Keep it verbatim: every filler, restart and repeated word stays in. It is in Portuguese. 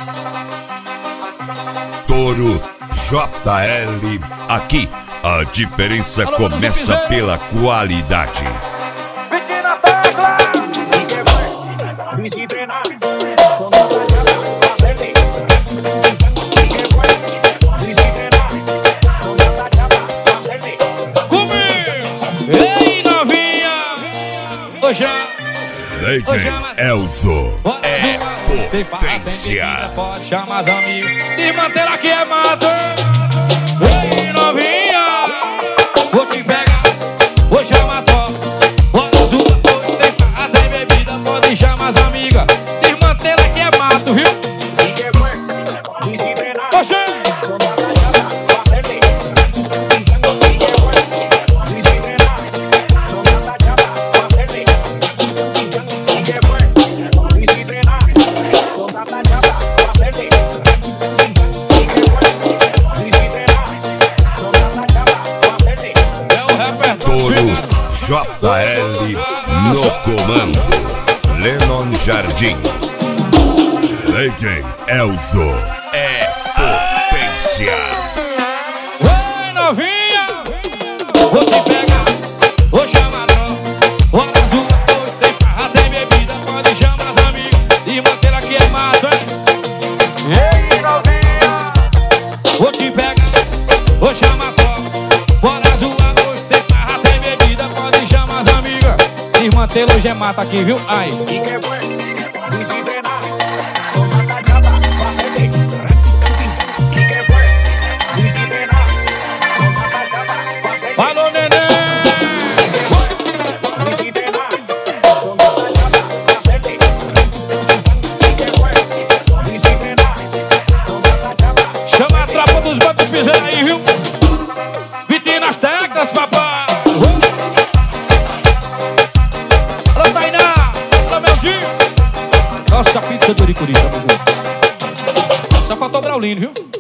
Toro J L, aqui a diferença começa pela qualidade. Ei, novinha! Hoje Lady Elzo é potência. Pode chamar as amigas e manter aqui é mato. Ei, novinha! Vou te pegar, vou chamar a tropa. Bora azul, hoje tem farra, tem bebida. Pode chamar as amigas e manter aqui é mato, viu? Oxê! Toro J L no comando. Lennon Jardim. Lady Elzo é potência. Oi, novinha! Vou te pegar, vou chamar a tropa. Bora azul, hoje tem farra, tem bebida. Pode chamar as amigas e manter aqui é mato, hein? Ei, novinha! Vou te pegar, vou chamar a tropa. Bora azul, hoje tem farra, tem bebida. Pode chamar as amigas e manter hoje é mato aqui, viu? Ai! Falou, neném! Chama a tropa dos bandos piseira aí, viu? Vitinho nas teclas, papai! Alô, Tainá! Alô, Melzinho! Nossa, pizza do Uricuri, tá bom? Só faltou o Braulino, viu?